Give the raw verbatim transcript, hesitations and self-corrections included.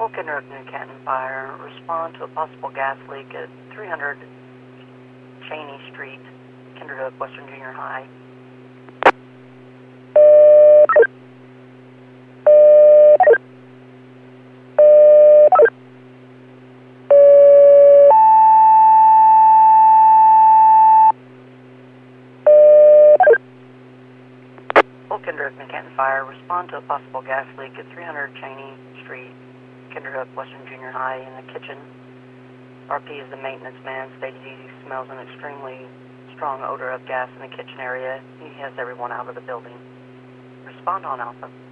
Kendrick, New Canton Fire. Respond to a possible gas leak at three hundred Cheney Street, Kinderhook, Western Junior High. Kendrick, New Canton Fire. Respond to a possible gas leak at three hundred Cheney Street, Kinderhook, Western Junior High, in the kitchen. R P is the maintenance man. Stated he smells an extremely strong odor of gas in the kitchen area. He has everyone out of the building. Respond on Alpha.